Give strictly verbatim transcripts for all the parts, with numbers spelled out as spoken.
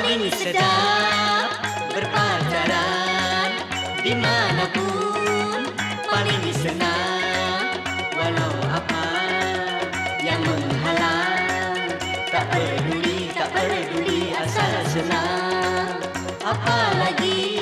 paling sedap berpacaran dimanapun, paling senang walau apa yang menghalang. Tak peduli, tak peduli asal senang. Apalagi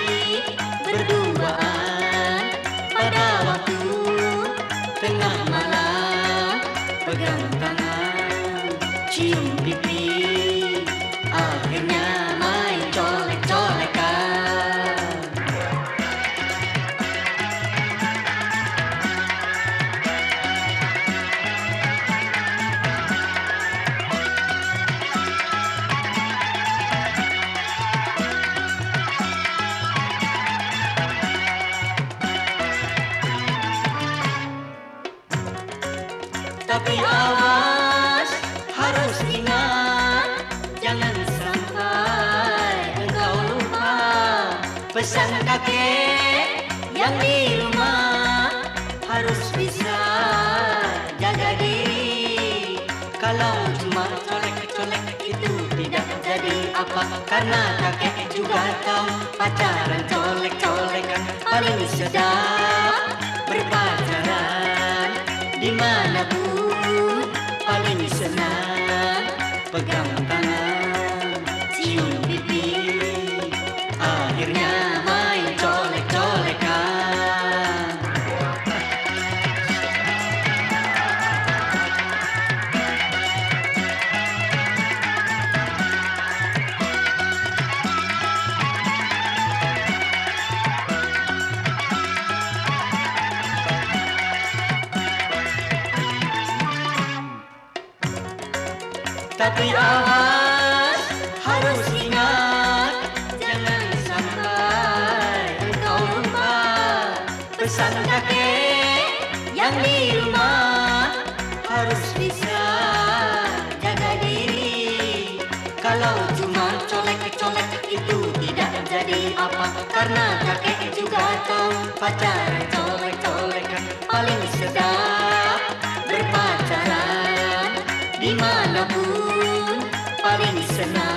berduaan pada waktu tengah malam, pegang tangan, cium pipi, akhirnya main colek-colekan. Tapi awas, harus ingat, jangan sampai engkau lupa pesan kakek yang di rumah. Harus bisa jaga diri. Kalau cuma colek-colek itu tidak jadi apa, karena kakek juga tahu pacaran colek-colekan paling sedap berpacaran dimanapun, paling senang pegang tangan, cium pipi, akhirnya main colek-colekan. Tapi awas, harus ingat, jangan sampai engkau lupa pesan kakek yang di rumah. Harus bisa jaga diri. Kalau cuma colek-colek itu tidak jadi apa, karena kakek juga tahu pacaran colek-colekan paling sedap berpacaran dimanapun, paling senang.